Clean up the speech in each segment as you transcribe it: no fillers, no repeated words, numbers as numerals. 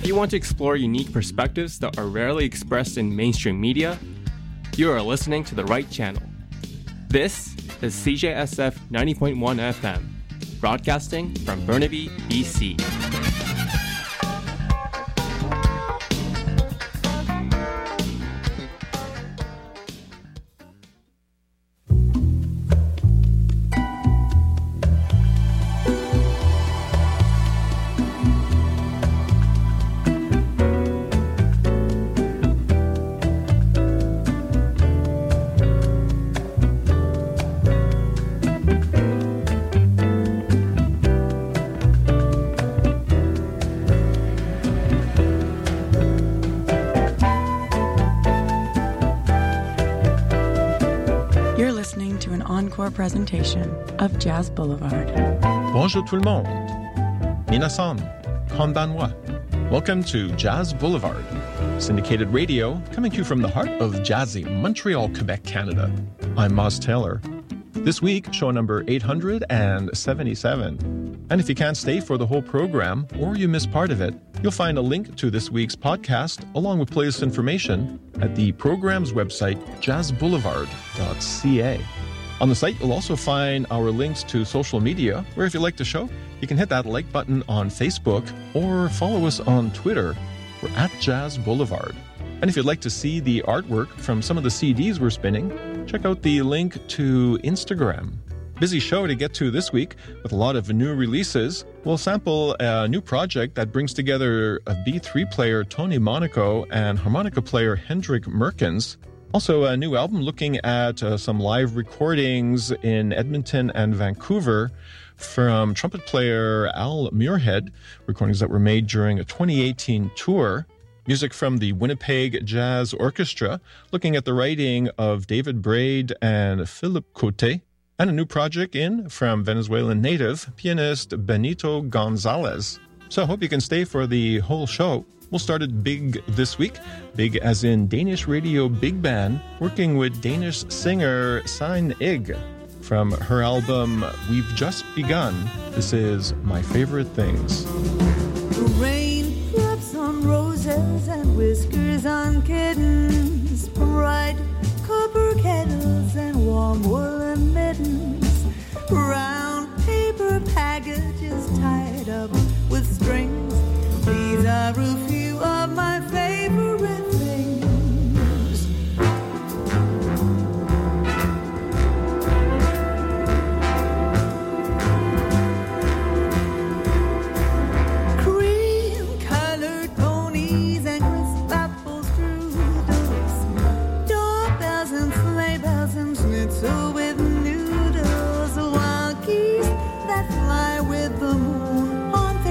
If you want to explore unique perspectives that are rarely expressed in mainstream media, you are listening to the right channel. This is CJSF 90.1 FM, broadcasting from Burnaby, BC. Presentation of Jazz Boulevard. Bonjour tout le monde. Minasan, konbanwa. Welcome to Jazz Boulevard, syndicated radio coming to you from the heart of jazzy Montreal, Quebec, Canada. I'm Moz Taylor. This week, show number 877. And if you can't stay for the whole program or you miss part of it, you'll find a link to this week's podcast along with playlist information at the program's website, jazzboulevard.ca. On the site, you'll also find our links to social media, where if you like the show, you can hit that like button on Facebook or follow us on Twitter. We're at Jazz Boulevard. And if you'd like to see the artwork from some of the CDs we're spinning, check out the link to Instagram. Busy show to get to this week with a lot of new releases. We'll sample a new project that brings together a B3 player Tony Monaco and harmonica player Hendrik Merkens. Also, a new album looking at some live recordings in Edmonton and Vancouver from trumpet player Al Muirhead, recordings that were made during a 2018 tour. Music from the Winnipeg Jazz Orchestra, looking at the writing of David Braid and Philip Cote. And a new project in from Venezuelan native pianist Benito Gonzalez. So I hope you can stay for the whole show. We'll start it big this week, big as in Danish radio big band, working with Danish singer Signe Ig. From her album We've Just Begun, this is My Favorite Things. Raindrops on roses and whiskers on kittens, bright copper kettles and warm woolen mittens, brown paper packages tied up with strings. These are a few of my favorite things. Cream-colored ponies and crisp apple strudels, doorbells and sleigh bells and schnitzel with noodles, wild geese that fly with the moon on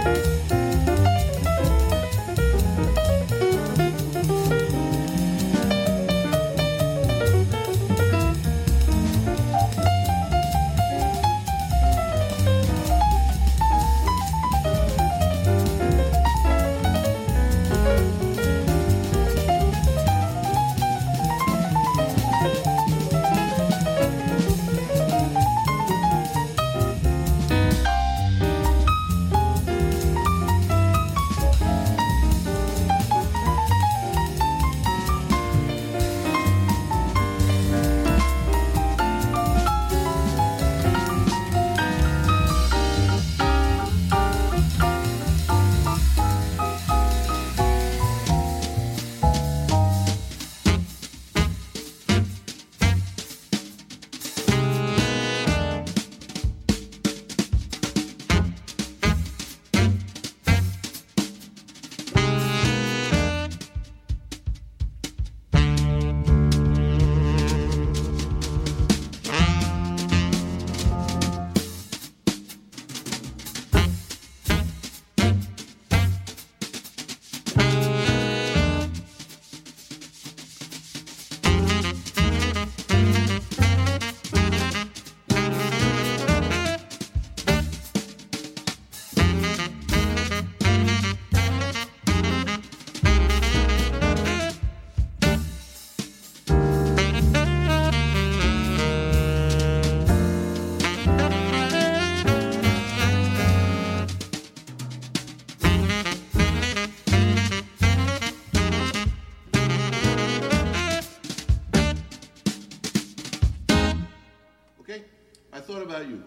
thought about you.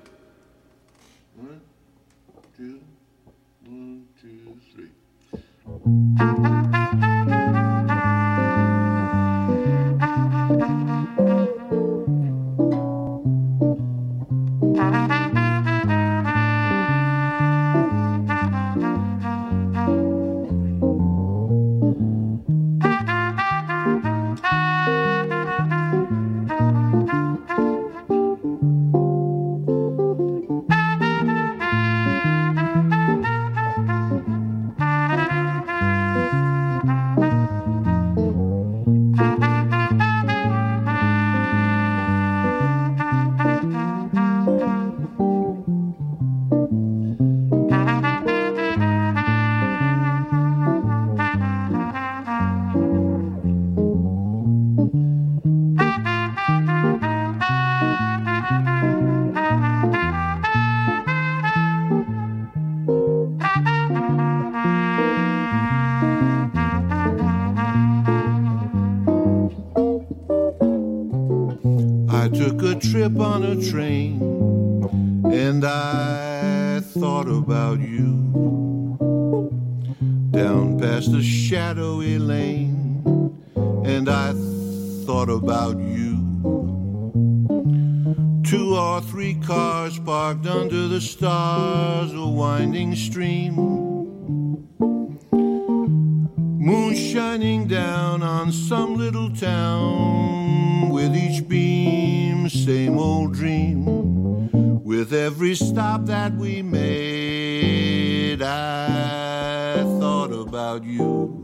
1, 2, 1, 2, 3. I took a trip on a train and I thought about you. Down past a shadowy lane and I thought about you. 2 or 3 cars parked under the stars, a winding stream. Moon shining down on some little town, with each beam, same old dream. With every stop that we made, I thought about you.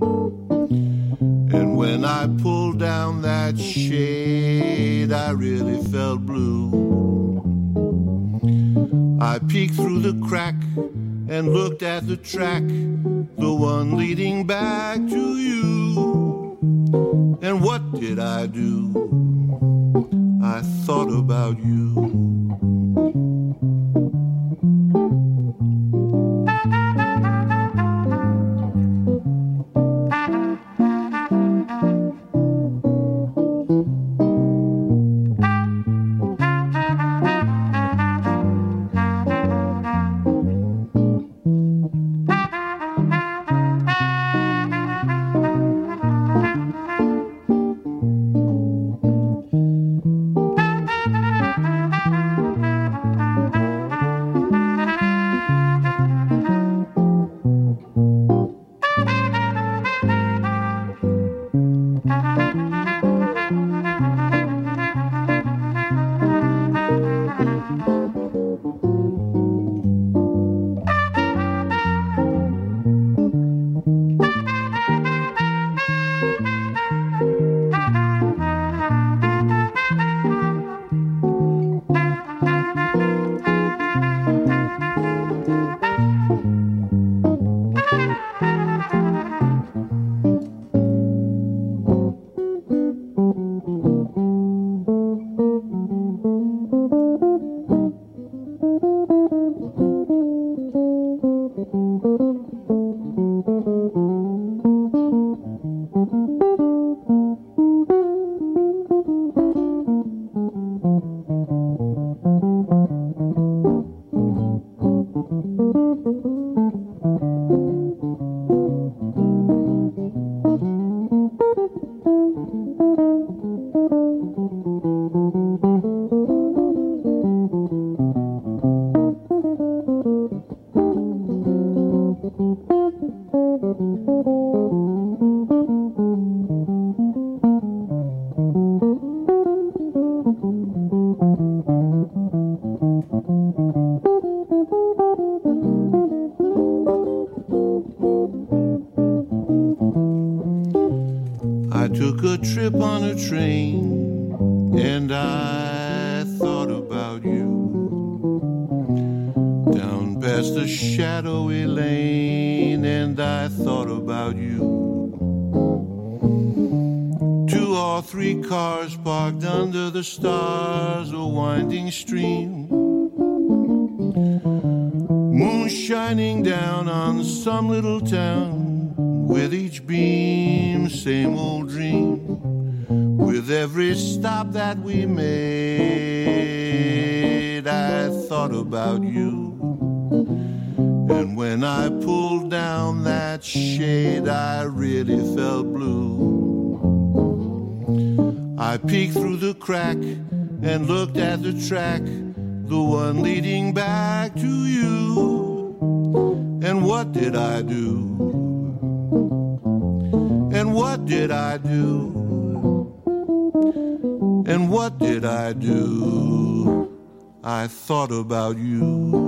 And when I pulled down that shade, I really felt blue. I peeked through the crack and looked at the track, the one leading back to you. And what did I do? I thought about you. I took a trip on a train and I thought about you. Down past the shadowy lane and I thought about you. 2 or 3 cars parked under the stars, a winding stream. Moon shining down on some little town. With each beam, same old dream. With every stop that we made, I thought about you. And when I pulled down that shade, I really felt blue. I peeked through the crack and looked at the track, the one leading back to you. And what did I do? And what did I do? And what did I do? I thought about you.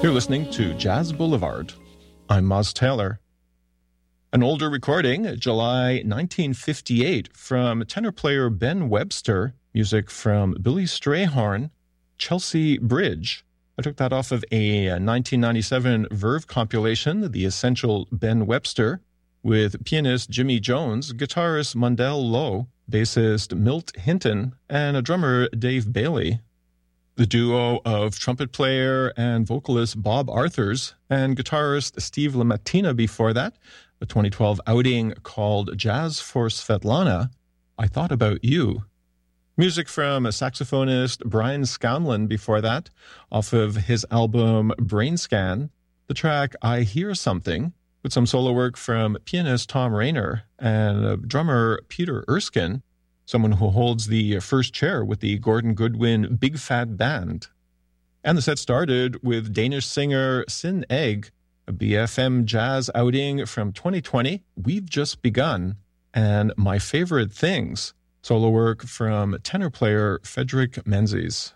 You're listening to Jazz Boulevard. I'm Moz Taylor. An older recording, July 1958, from tenor player Ben Webster, music from Billy Strayhorn, Chelsea Bridge. I took that off of a 1997 Verve compilation, The Essential Ben Webster, with pianist Jimmy Jones, guitarist Mundell Lowe, bassist Milt Hinton, and a drummer Dave Bailey. The duo of trumpet player and vocalist Bob Arthurs and guitarist Steve LaMattina before that, a 2012 outing called Jazz for Svetlana, I Thought About You. Music from saxophonist Brian Scanlon before that, off of his album Brain Scan, the track I Hear Something, with some solo work from pianist Tom Rayner and drummer Peter Erskine, someone who holds the first chair with the Gordon Goodwin Big Fat Band. And the set started with Danish singer Sin Egg, a BFM jazz outing from 2020, We've Just Begun, and My Favorite Things, solo work from tenor player Frederick Menzies.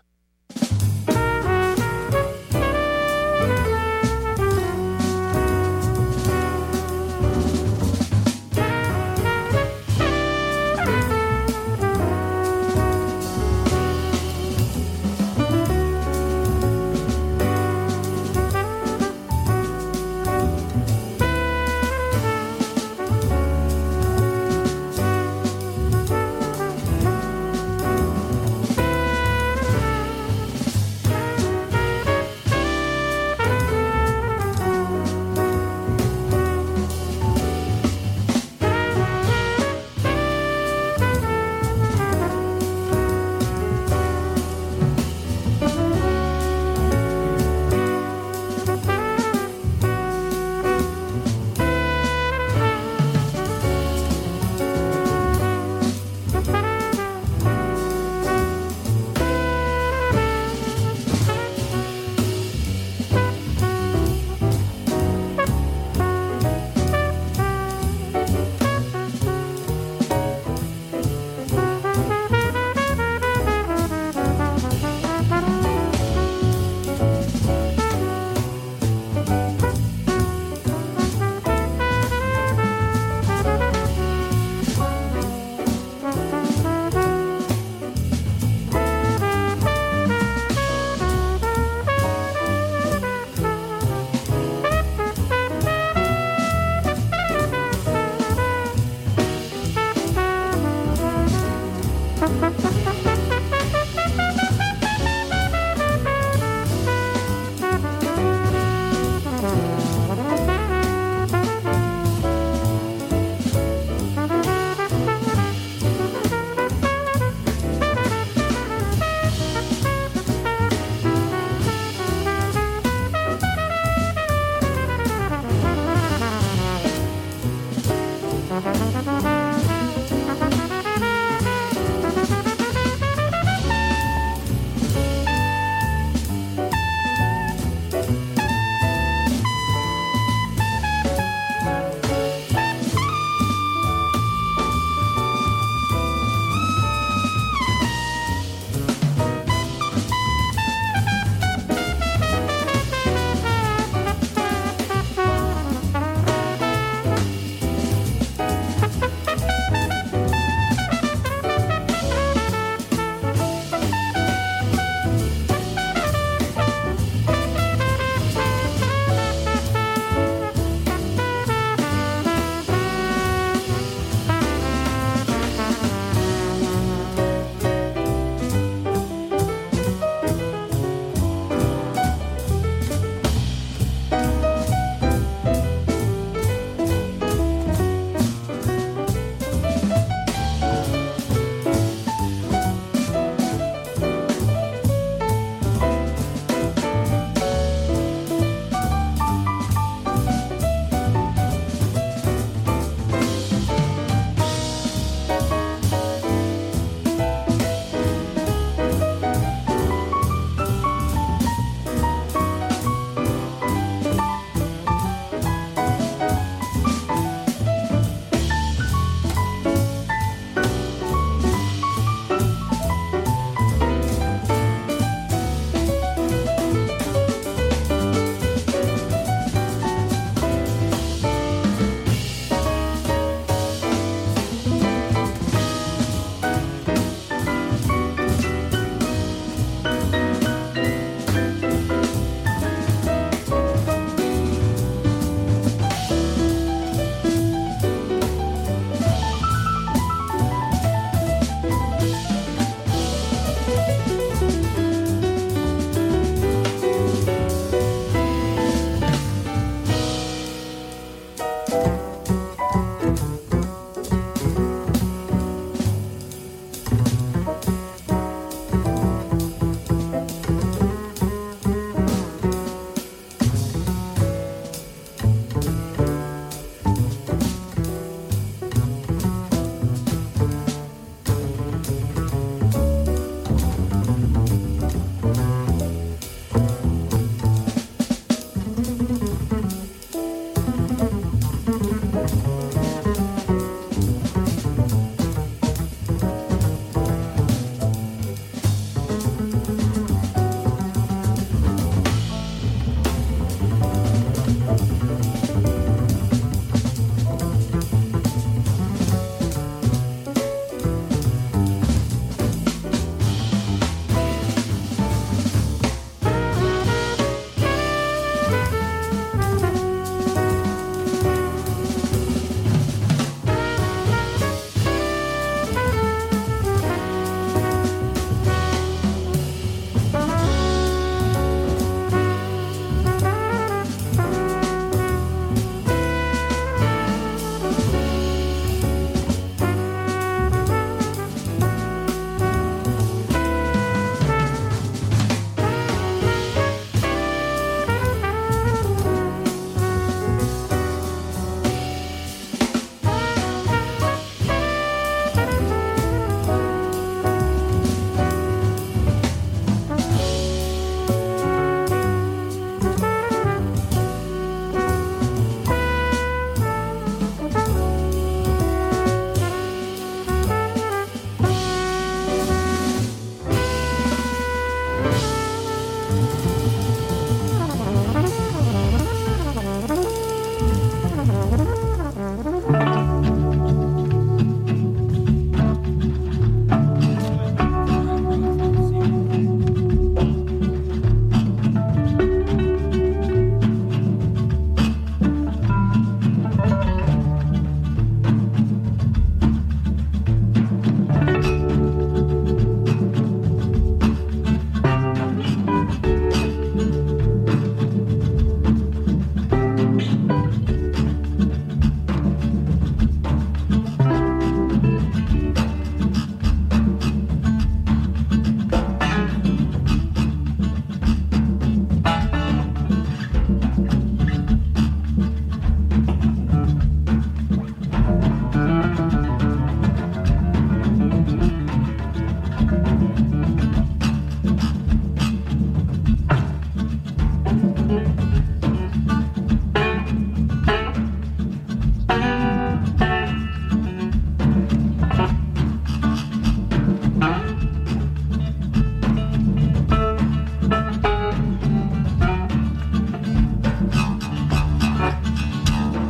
Thank you.